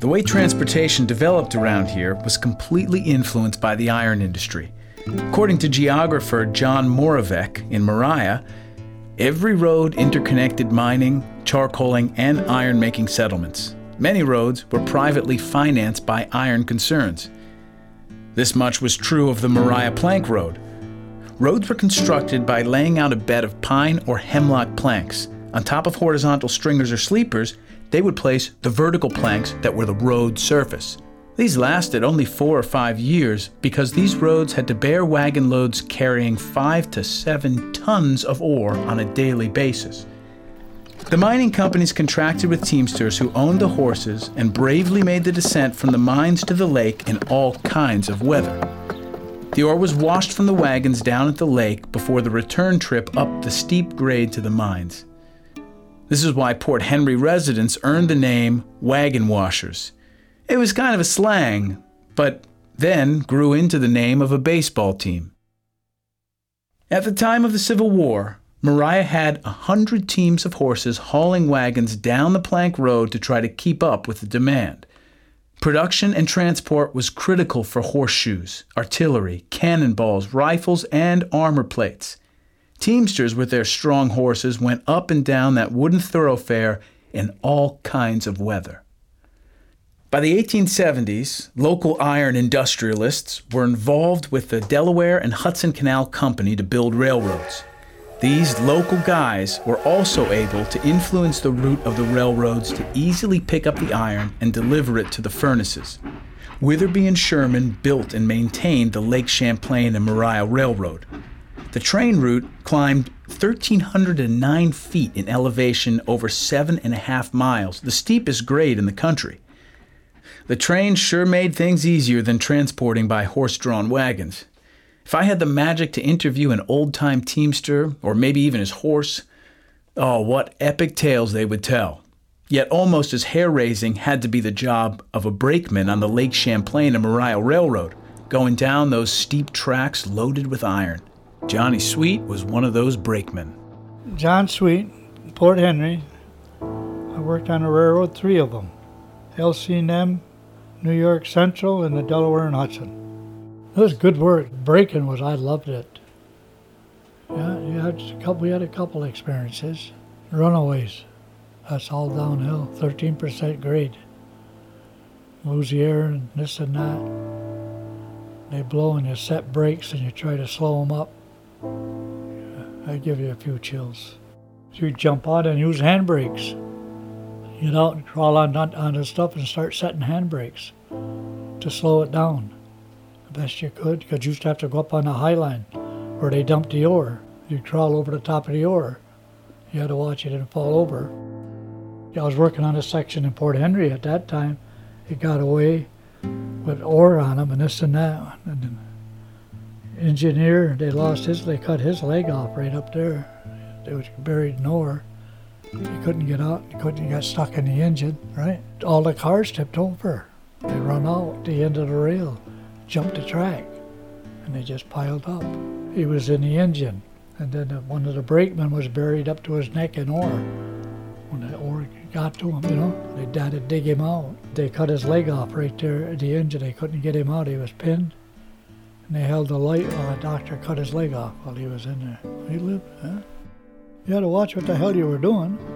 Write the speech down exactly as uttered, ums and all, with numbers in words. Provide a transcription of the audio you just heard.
The way transportation developed around here was completely influenced by the iron industry. According to geographer John Moravec in Moriah, every road interconnected mining, charcoaling, and iron-making settlements. Many roads were privately financed by iron concerns. This much was true of the Moriah Plank Road. Roads were constructed by laying out a bed of pine or hemlock planks. On top of horizontal stringers or sleepers, they would place the vertical planks that were the road surface. These lasted only four or five years because these roads had to bear wagon loads carrying five to seven tons of ore on a daily basis. The mining companies contracted with teamsters who owned the horses and bravely made the descent from the mines to the lake in all kinds of weather. The ore was washed from the wagons down at the lake before the return trip up the steep grade to the mines. This is why Port Henry residents earned the name wagon washers. It was kind of a slang, but then grew into the name of a baseball team. At the time of the Civil War, Moriah had a hundred teams of horses hauling wagons down the plank road to try to keep up with the demand. Production and transport was critical for horseshoes, artillery, cannonballs, rifles, and armor plates. Teamsters with their strong horses went up and down that wooden thoroughfare in all kinds of weather. By the eighteen seventies, local iron industrialists were involved with the Delaware and Hudson Canal Company to build railroads. These local guys were also able to influence the route of the railroads to easily pick up the iron and deliver it to the furnaces. Witherby and Sherman built and maintained the Lake Champlain and Moriah Railroad. The train route climbed one thousand three hundred nine feet in elevation over seven and a half miles, the steepest grade in the country. The train sure made things easier than transporting by horse-drawn wagons. If I had the magic to interview an old-time teamster, or maybe even his horse, oh, what epic tales they would tell. Yet almost as hair-raising had to be the job of a brakeman on the Lake Champlain and Moriah Railroad, going down those steep tracks loaded with iron. Johnny Sweet was one of those brakemen. John Sweet, Port Henry. I worked on the railroad, three of them. L C and M, New York Central, and the Delaware and Hudson. It was good work. Braking was, I loved it. Yeah, you had a couple, we had a couple experiences. Runaways, that's all downhill, thirteen percent grade. Lose the air and this and that. They blow and you set brakes and you try to slow them up. I give you a few chills. So you jump out and use handbrakes. Get out and crawl on, on, on the stuff and start setting handbrakes to slow it down the best you could, because you used to have to go up on the high line where they dumped the ore. You'd crawl over the top of the ore. You had to watch it didn't fall over. I was working on a section in Port Henry at that time. It got away with ore on them and this and that. And the engineer, they lost his, they cut his leg off right up there. It was buried in ore. He couldn't get out, he couldn't, he got stuck in the engine, right? All the cars tipped over. They run out the end of the rail, jumped the track, and they just piled up. He was in the engine, and then one of the brakemen was buried up to his neck in ore. When the ore got to him, you know, they had to dig him out. They cut his leg off right there at the engine. They couldn't get him out, he was pinned. And they held the light while the doctor cut his leg off while he was in there. He lived, huh? You had to watch what the hell you were doing.